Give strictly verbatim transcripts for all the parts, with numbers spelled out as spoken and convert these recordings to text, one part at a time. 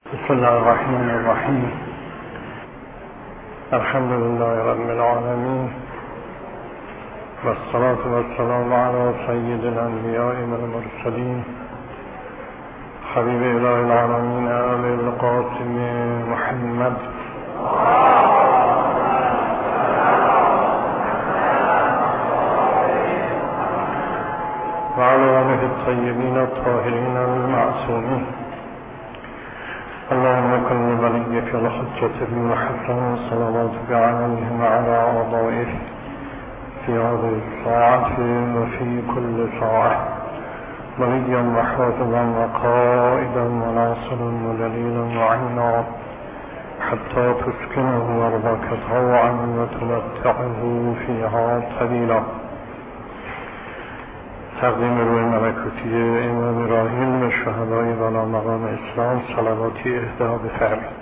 بسم الله الرحمن الرحیم. الحمد لله رب العالمین والصلاة والسلام علی سید الانبیاء والمرسلین حبیب اله العالمین ابی القاسم محمد و علی آله الطیبین الطاهرین المعصومین. اللهم كن لوليك الحجة بن الحسن صلواتك عليه وعلى أعضائه في هذه الساعة وفي كل ساعة وليا وحافظا وقائدا وناصرا ودليلا وعينا حتى تسكنه أرضك طوعا وتمتعه فيها طويلا. تقدیم روی ملکوتی امام راحل شهدای والا مقام اسلام صلواتی اهدا بفرمایید.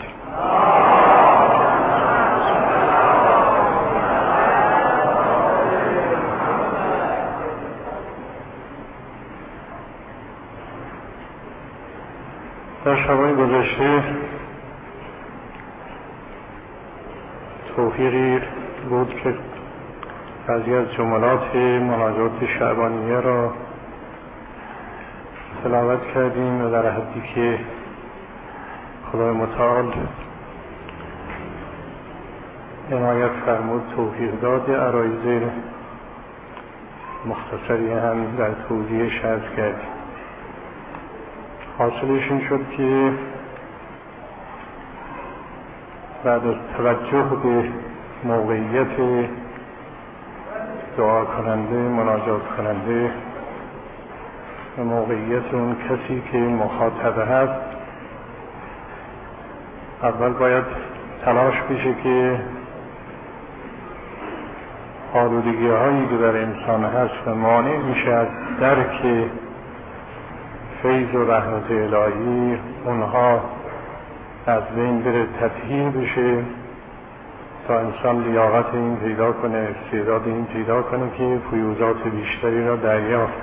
در شبای گذشته توفیقی بود که بعضی از جملات مناجات شعبانیه را تلاوت کردیم و در حدی که خدای متعال عنایت فرمود توفیق داد، عرایض مختصری هم در توضیحش عرض کردیم. حاصلش این شد که بعد از توجه به موقعیت دعا کننده، مناجات کننده و موقعیت اون کسی که مخاطب هست، اول باید تلاش بشه که آلودگی هایی که در انسان هست و مانع میشه از درک فیض و رحمت الهی اونها از بین بره، تطهیر بشه تا انسان لیاقت این پیدا کنه، استعداد این پیدا کنه که فیوضات بیشتری را دریافت.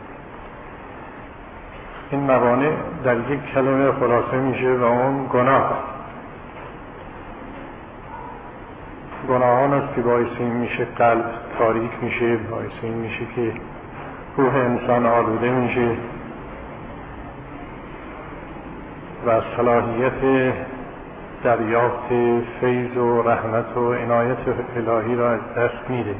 این موانع در یک کلمه خلاصه میشه و اون گناه. گناهان است که باعث این میشه قلب تاریک میشه، باعث این میشه که روح انسان آلوده میشه و صلاحیت دریافت فیض و رحمت و عنایت الهی را از دست میده.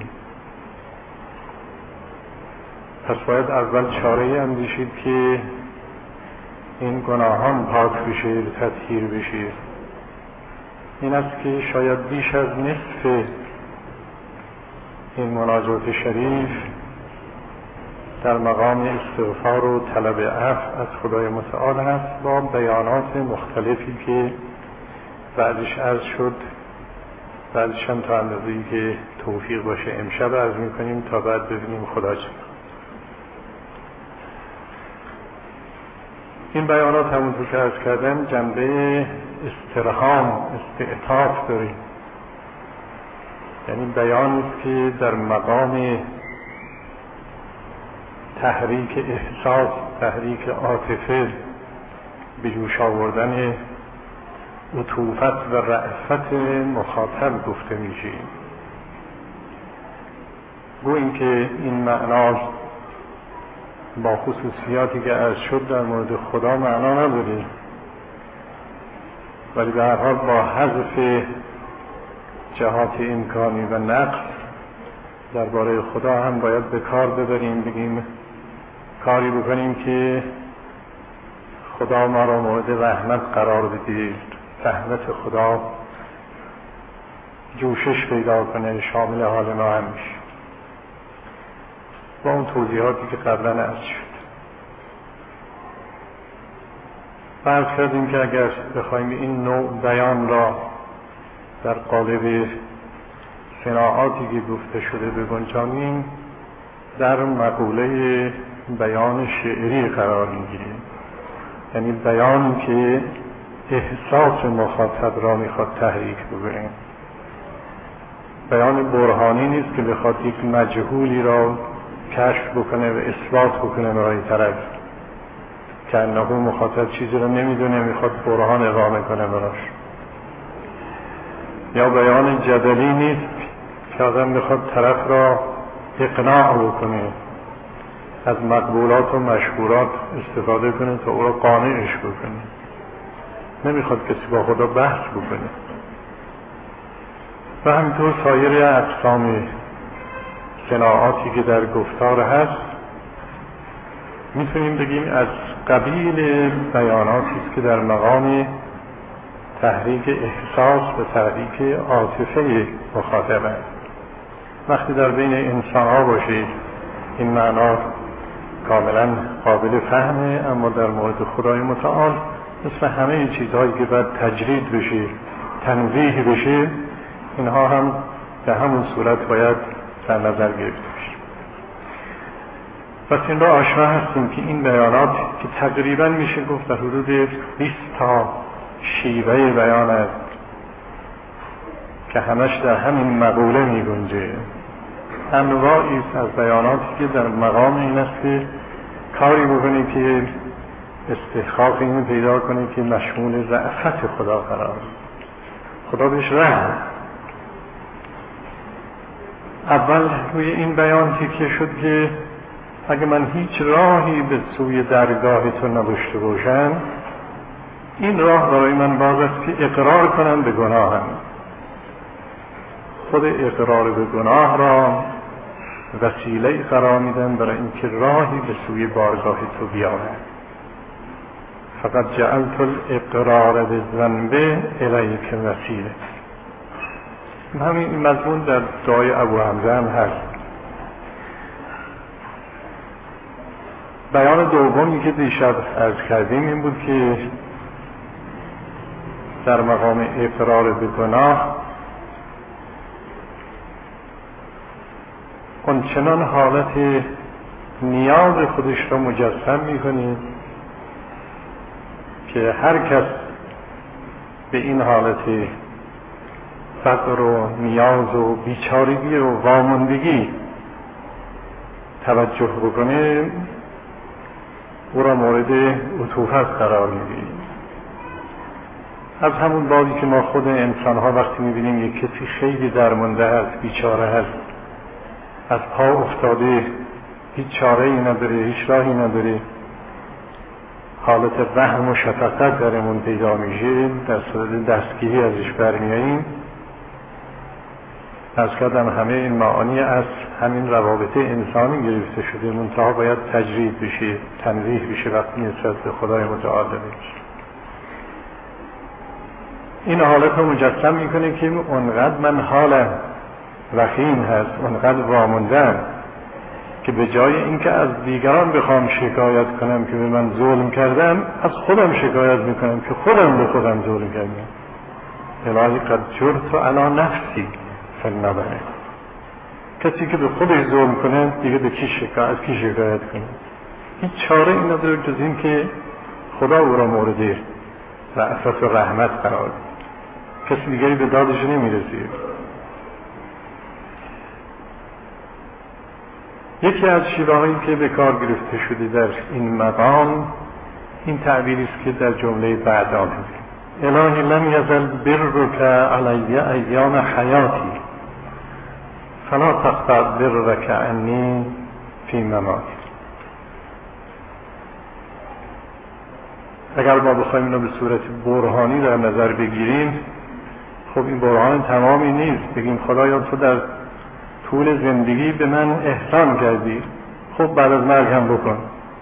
پس باید اول چاره اندیشید که این گناهان پاک بشه، تطهیر بشه. این است که شاید بیش از نصف این مناجات شریف در مقام استغفار و طلب عفو از خدای متعال هست، با بیانات مختلفی که بعدش عرض شد، بعدش هم تا اندازه‌ای که توفیق باشه امشب عرض میکنیم تا بعد ببینیم خدا چه. این بیانات همونطور که عرض کردم جنبه استرهام، استعطاف داریم، یعنی بیان است که در مقام تحریک احساس، تحریک عاطفه، به جوش آوردن عطوفت و رأفت مخاطب گفته میشه. گو این که این معنا با خصوصیاتی که عرض شد در مورد خدا معنا نداره، ولی به هر حال با حذف جهات امکانی و نقص درباره خدا هم باید به کار ببریم، بگیم کاری بکنیم که خدا ما را مورد رحمت قرار بده، رحمت خدا جوشش پیدا کنه، شامل حال ما هم میشه. با اون توضیحاتی که قبلا عرض شد فرض کردیم که اگر بخوایم این نوع بیان را در قالب صناعاتی که گفته شده بگنجانیم، در مقوله بیان شعری قرار میگیریم، یعنی بیانی که احساس مخاطب را میخواد تحریک بکنه. بیان برهانی نیست که بخواد یک مجهولی را کشف بکنه و اثبات بکنه برای طرف، که انه مخاطب چیزی رو نمیدونه، میخواد برهان اقامه کنه براش. یا بیان جدلی نیست که آدم میخواد طرف را اقناع بکنه، از مقبولات و مشهورات استفاده کنه تا او را قانعش بکنه، نمیخواد کسی با خدا بحث بکنه. و همینطور سایر اقسام صناعاتی که در گفتار هست میتونیم بگیم از قبیل بیاناتی است که در مقام تحریک احساس و تحریک عاطفه مخاطب است. وقتی در بین انسان ها باشه این معنا کاملا قابل فهمه، اما در مورد خدای متعال مثل همه چیزهایی که باید تجرید بشه، تنزیه بشه، اینها هم به همون صورت باید در نظر گرفته بشه. پس این را آشنا هستیم که این بیانات که تقریبا میشه گفت در حدود بیست تا شیوه بیان است که همش در همین مقوله می گنجه. انواعی است از بیاناتی که در مقام این است که کاری بکنه که استحقاق اینو پیدا کنه که مشمول رأفت خدا قرار خدا بهش رحم. اول روی این بیان تکیه شد که اگه من هیچ راهی به سوی درگاه تو نداشته باشم، این راه برای من باز است که اقرار کنم به گناهم. خود اقرار به گناه را وسیله قرار میدم برای اینکه راهی به سوی بارگاه تو بیارم. فقط جعلت الاقرار بالذنب الیک وسیله. همین مضمون در دعای ابو حمزه هم هست. بیان دومی که دیشب عرض کردیم این بود که در مقام اقرار به گناه اون چنان حالت نیاز خودش را مجسم میکنه که هر کس به این حالت فقر و نیاز و بیچارگی و واماندگی توجه بکنه او را مورد عطوفت قرار میده. از همون بابی که ما خود انسان ها وقتی میبینیم یک کسی خیلی درمانده هست، بیچاره هست، از پا افتاده، هیچ چاره ای نداره، هیچ راهی نداره، حالت رحم و شفقت درمون پیدا میشه، در صورت دستگیری ازش برمیاییم. از کردم همه این معانی از همین روابط انسانی گرفته شده، منتها باید تجرید بشه، تنزیه بشه وقتی نسبت به خدای متعال بشه. این حالت رو مجسم میکنه که اونقدر من حالم وخیم هست، اونقدر واموندم که به جای اینکه از دیگران بخوام شکایت کنم که به من ظلم کردم، از خودم شکایت میکنم که خودم به خودم ظلم کردم. الهی قد جرت علی نفسی فلنبره. کسی که به خودش ظلم کنه دیگه به کی شکایت از کی شکایت کنه؟ هیچ چاره این نداره جز این که خدا او را مورد رأفت و رحمت قرار بده. کسی دیگری به دادش نمیرسه. یکی از شیوه هایی که به کار گرفته شده در این مقام این تعبیری است که در جمله بعد آمده: الهی لم یزل برک علی ایام حیاتی فلا تقطع برک عنی فی مماتی. اگر ما بخوایم اینو به صورت برهانی در نظر بگیریم، خب این برهان تمامی نیست. بگیم خدایا تو در طول زندگی به من احسان کردی، خب بعد از مرگ هم بکن.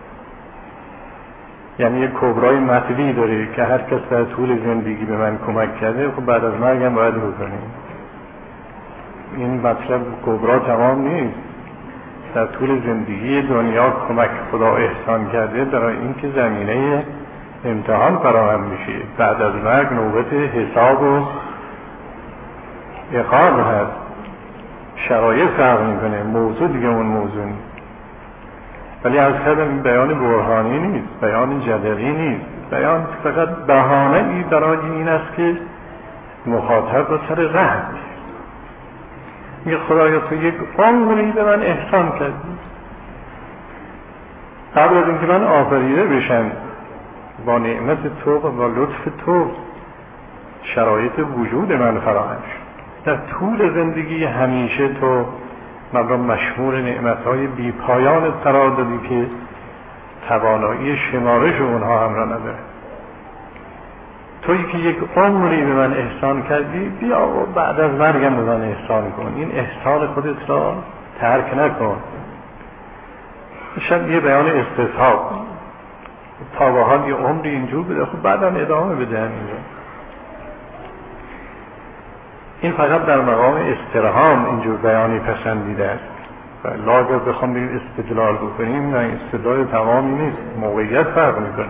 یعنی یک کبرای مطلوبی داره که هر کس در طول زندگی به من کمک کرده، خب بعد از مرگ هم باید بکنیم. این مطلب کبرا تمام نیست. در طول زندگی دنیا کمک خدا احسان کرده برای اینکه زمینه امتحان فراهم میشه. بعد از مرگ نوبت حساب و عقاب هست. شرایط فرق میکنه، موضوع دیگه اون موضوع نیست. ولی از کردم این بیان برهانی نیست، بیان جدلی نیست، بیان فقط بهانه ای برای این است که مخاطب را سر رحم میگه خدایا تو یک عمری به من احسان کردی، قبل از اینکه من آفریده بشم با نعمت تو و با لطف تو شرایط وجود من فراهم شد. در طول زندگی همیشه تو من را مشمول نعمتهای بی پایان قرار دادی که توانایی شمارش اونها هم را نداره. تویی که یک عمری به من احسان کردی، بیا و بعد از مرگم به من احسان کن. این احسان خودت را ترک نکن. شاید یه بیان استصحاب تا به حال یه عمری اینجور بده، خب بعدم ادامه بده همینجا. این فقط در مقام استرهام اینجور بیانی پسندیده است و لاگر بخوام بریم استدلال بکنیم، نه استدلال تمامی نیست، موقعیت فرق میکنه،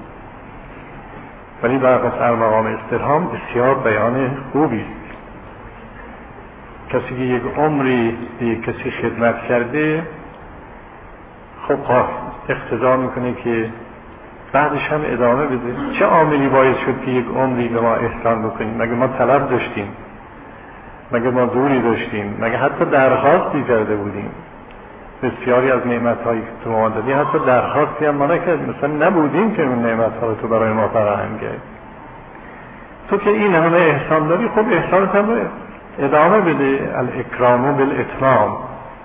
ولی در مقام استرهام بسیار بیان خوبی است. کسی که یک عمری به یک کسی خدمت کرده، خب اقتضا میکنه که بعدش هم ادامه بده. چه عاملی باعث شد که یک عمری به ما احسان بکنیم؟ مگه ما طلب داشتیم؟ مگه ما دوری داشتیم؟ مگه حتی درخواستی کرده بودیم؟ بسیاری از نعمت‌هایی که تو ما دادی حتی درخواستی هم ما نکردیم، مثلا نبودیم که اون نعمت‌ها رو تو برای ما فراهم کردی. تو که این همه احسان داری، خب احسانت هم ادامه بده. الاکرام بالاتمام.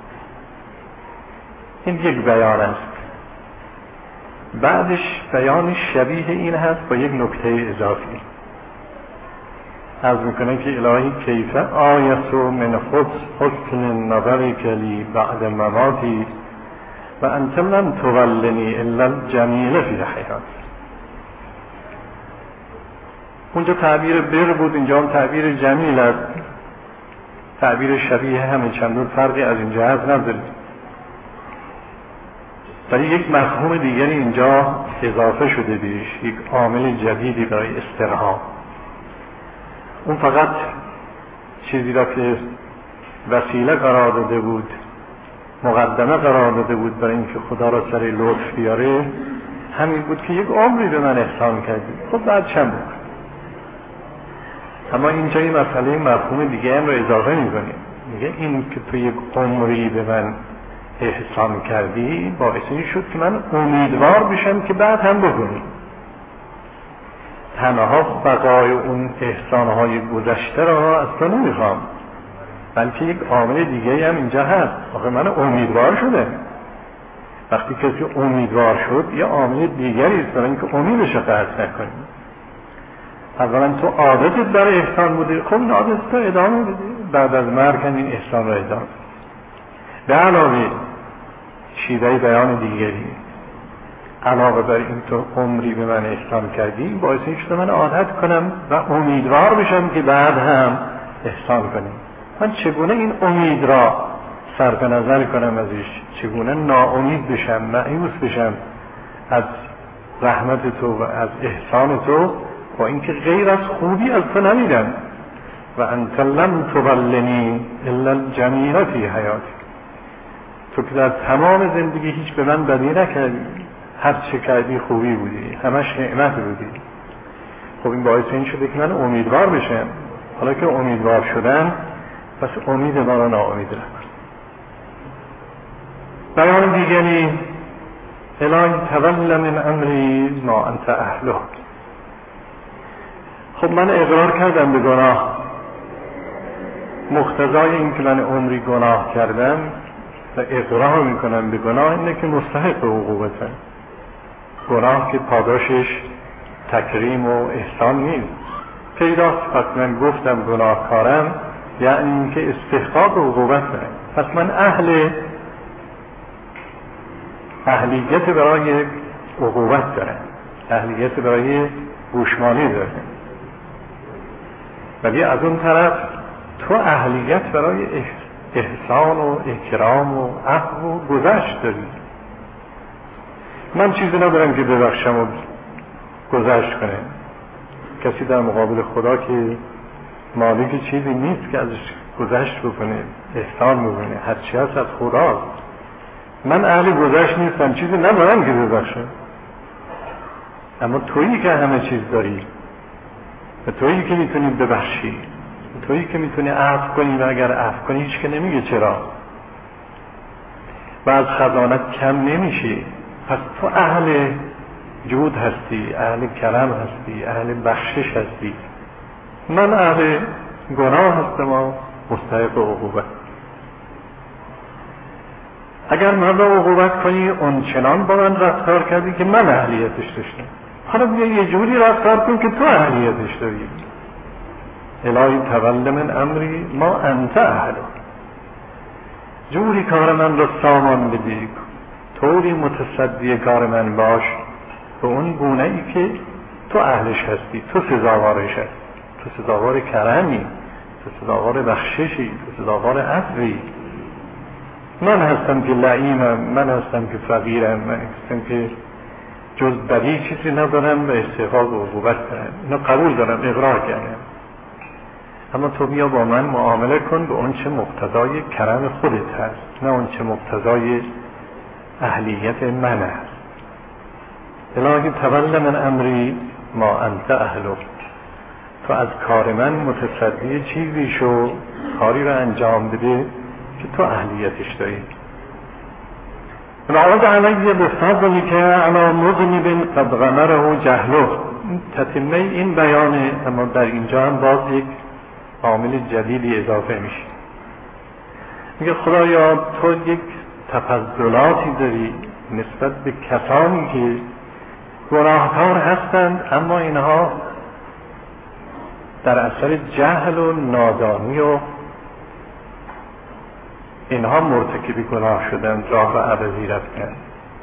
این یک بیان است. بعدش بیان شبیه این هست با یک نکته اضافی. عرض میکنه که الهی کیف آیت من خود حسن نظر کلی بعد مماتی و انت لم تولنی الا الجمیل فی حیات. اونجا تعبیر بر بود، اینجا هم تعبیر جمیل است. تعبیر شبیه همه چندون فرقی از اینجا هست نداریم، ولی یک مفهوم دیگری اینجا اضافه شده بیش، یک عامل جدیدی برای استرهام. اون فقط چیزی را که وسیله قرار داده بود، مقدمه قرار داده بود برای اینکه خدا را سر لطف بیاره، همین بود که یک عمری به من احسان کردی، خب بعد چند بود. اما اینجا این مسئله مفهوم دیگه هم را اضافه می‌کنه، میگه این که تو یک عمری به من احسان کردی باعث این شد که من امیدوار بشم که بعد هم بکنی. تنها بقای اون احسانهای گذشته را از تو نمیخوام، بلکه یک عامل دیگه هم اینجا هست. آخه من امیدوار شده. وقتی کسی امیدوار شد یه عامل دیگری است برای اینکه امیدش رو قطع نکنی. اولا تو عادتت برای احسان بوده، خب این عادت تو ادامه بده، بعد از مرگ این احسان را ادامه. به علاوه شیوه بیان دیگری، علاوه بر این تو عمری به من احسان کردی، باعث این شده من عادت کنم و امیدوار بشم که بعد هم احسان کنیم. من چگونه این امید را صرف نظر کنم ازش؟ چگونه ناامید بشم، مایوس بشم از رحمت تو و از احسان تو، با اینکه غیر از خوبی از تو نمیدم. و انت لم تولنی الا الجمیل فی حیاتی. تو که در تمام زندگی هیچ به من بدی نکردی، هر چه کردی خوبی بودی، همش نعمت بودی. خب این باعث این شده که من امیدوار بشم. حالا که امیدوار شدم، پس امید ما را ناامید نکن. بیان دیگری، الهی تول من امری ما انت اهله. خب من اقرار کردم به گناه، مقتضای این که من عمری گناه کردم و اقرار میکنم به گناه اینه که مستحق عقوبتم. گناه که پاداشش تکریم و احسان نیست. پیداست پس من گفتم گناهکارم، یعنی این که استحقاق عقوبت دارم. پس من اهل اهلیت برای عقوبت دارم، اهلیت برای گوشمالی دارم. ولی از اون طرف تو اهلیت برای احسان و اکرام و عفو و گذشت داری. من چیزی ندارم که ببخشم و گذشت کنه. کسی در مقابل خدا که مالک چیزی نیست که ازش گذشت بکنه، احسان بکنه، هرچی هست از خداست. من اهل گذشت نیستم، چیزی ندارم که ببخشم. اما تویی که همه چیز داری و تویی که میتونی ببخشی، تویی که میتونی عفو کنی و اگر عفو کنی هیچ که نمیگه چرا. و از خزانت کم نمیشی. پس تو اهل جود هستی، اهل کرم هستی، اهل بخشش هستی. من اهل گناه هستم و مستحق عقوبت. اگر من را عقوبت کنی اون چنان با من رفتار کردی که من اهلیتش داشتم، حالا بیا یه جوری رفتار کن که تو اهلیتش داری. الهی تول من امری ما انت اهل، جوری کار من را سامان بدی، طوری متصدی کار من باش به اون گونه ای که تو اهلش هستی، تو سزاوارش هستی، تو سزاوار کرمی، تو سزاوار بخششی، تو سزاوار عفوی. من هستم که لعیمم، من هستم که فقیرم، من هستم که جز بدی چیزی ندارم و استحقاق و عقوبت دارم. اینو قبول دارم، اقرار کردم. اما تو بیا با من معامله کن به اون چه مقتضای کرم خودت هست، نه اون چه مقتضای اهلیت من هست. الهی تول من امری ما انت اهلو، تو از کار من متصدی چیزی شو، کاری رو انجام بده که تو اهلیتش داری. رعاد علیه به فضلی که علا مذنب قد غمره جهله، تتمه این بیانه، اما در اینجا هم باز یک عامل جدیدی اضافه میشه. میگه خدایا تو یک تفضلاتی داری نسبت به کسانی که گناهکار هستند، اما اینها در اثر جهل و نادانی و اینها مرتکب گناه شدند، راه و عوضی رفتند.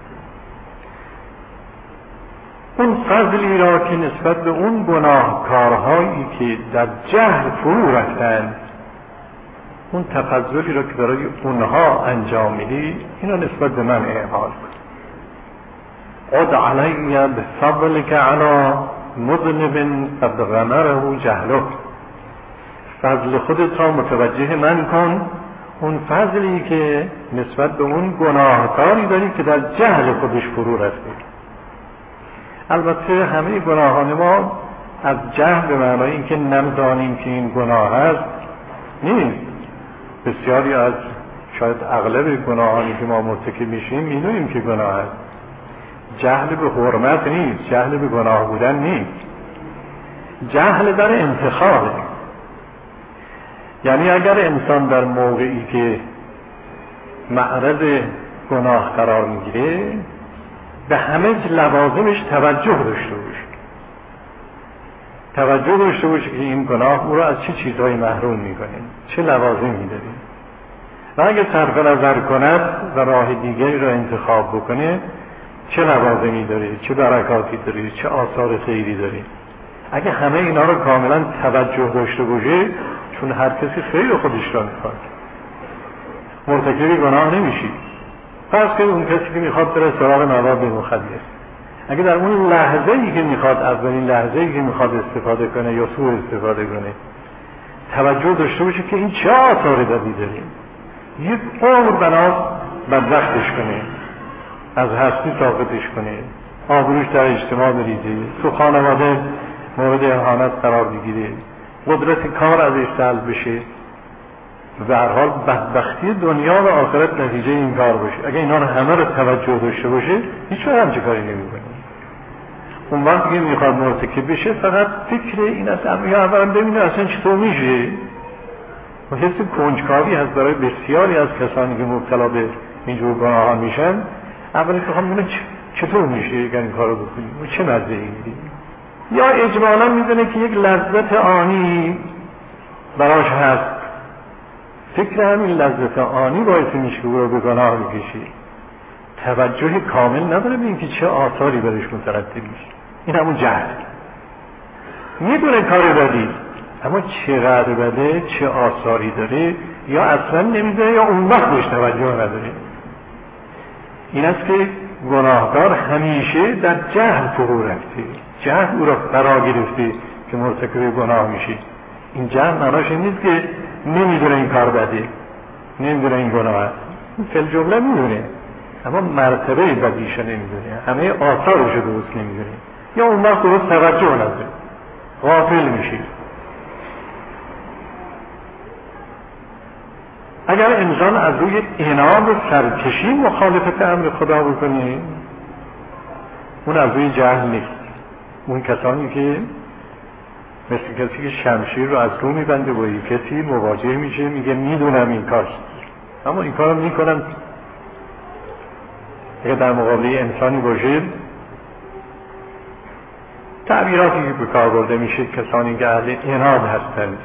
اون فضلی را که نسبت به اون گناهکارهایی که در جهل فرو رفتند، اون تفضلی را که برای اونها انجام میدی، اینو نسبت به من اعمال کن. عد علی بفضلک علی مذنب قد غمره جهله، فضل خودت را متوجه من کن، اون فضلی که نسبت به اون گناهکاری داری که در جهل خودش فرو رفته. البته همه گناهان ما از جهل به معنای اینکه نمی‌دانیم که این گناه است نیست. بسیاری از شاید اغلب گناهانی که ما مرتکب میشیم میدونیم که گناه است. جهل به حرمت نیست، جهل به گناه بودن نیست، جهل در انتخابه. یعنی اگر انسان در موقعی که معرض گناه قرار میگیره به همه لوازمش توجه داشته باشه، توجه داشته باشه که این گناه او را از چه چیزهایی محروم میکنه، چه لوازمی داره، و اگر صرف نظر کند و راه دیگری را انتخاب بکنه چه لوازمی داره، چه برکاتی داره، چه آثار خیری داره. اگه همه اینا رو کاملا توجه داشته باشه، چون هر کسی خیر خودش را میخواد، مرتکب گناه نمیشی. فرض کنید اون کسی که میخواد بره سراغ مواد مخدر، اگه در اون لحظه ای که میخواد، اولین لحظه ای که میخواد استفاده کنه یا سوء استفاده کنه، توجه داشته باشه که این چه آثار بدی داره، یک عمر بناست بدبختش کنه، از هستی ساقطش کنه، آبروش در اجتماع بریزه، تو خانواده مورد اهانت قرار بگیره، قدرت کار ازش سلب بشه، و هر حال بدبختی دنیا و آخرت نتیجه این کار باشه. اگه اینا رو همه رو توجه داشته باشه هیچ وقت همچه کاری نمی‌کنه. اون وقتی که میخواد مرتکب بشه فقط فکر این است، یا اولا ببینه اصلا چطور میشه، و حس کنجکاوی هست برای بسیاری از کسانی که مبتلا به اینجور گناهان میشن. اولا که خواهم ببینه چطور میشه اگر این کارو بکنیم و چه مزه‌ای میدیم، یا اجمالا میدونه که یک لذت آنی براش هست، فکر همین لذت آنی باعث میشه که رو به گناه بکشی، توجه کامل نداره به اینکه چه آثاری برش مترتب میشه. این همون جهل. میدونه کار بدی، اما چقدر بده، چه آثاری داره، یا اصلا نمیدونه یا اون وقت بهش توجه نداره. این است که گناهکار همیشه در جهل فرو رفته، جهل او را فرا گرفته که مرتکب گناه میشه. این جهل معناش این نیست که نمیدونه این کار بده، نمیدونه این گناه است، فی الجمله میدونه، اما مرتبه بدیش نمیدونه، همه آثارش رو درست نمیدونه، یا اون وقت درست توجه نداره، غافل میشه. اگر انسان از روی عناد و سرکشی مخالفت امر خدا بکنه، اون از روی جهل نیست. اون کسانی که مثل کسی که شمشیر رو از رو میبنده با یک کسی مواجه میشه، میگه میدونم این کار اما این کار رو میکنم. اگه در مقابل انسانی باشه، تعبیراتی که به کار برده میشه کسانی که اهل عناد هستند.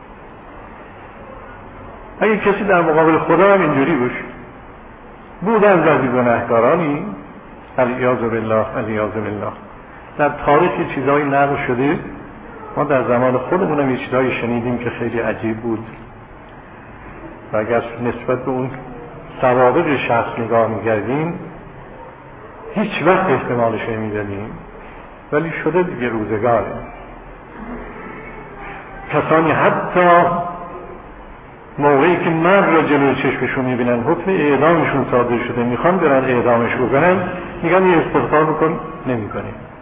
اگه کسی در مقابل خدا هم اینجوری باشه، بودن بعضی گناهکارانی علیاذ بالله علیاذ بالله در تاریخ چیزایی نقل شده، ما در زمان خودمون هم یه چیزایی شنیدیم که خیلی عجیب بود و اگر نسبت به اون سوابق شخص نگاه می‌کردیم هیچ وقت احتمالش نمی‌دادیم، ولی شده دیگه روزگاره. کسانی حتی موقعی که مرد را جلوی چشمشون میبینن حکم اعدامشون صادر شده، میخوان برن اعدامش بکنن، میگن یه استغفار بکن، نمیکنه.